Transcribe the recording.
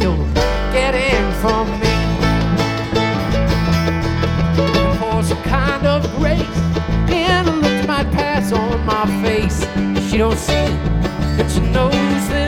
you're getting from me. Looking for some kind of grace, and a look might pass on my face. She don't see it, but she knows that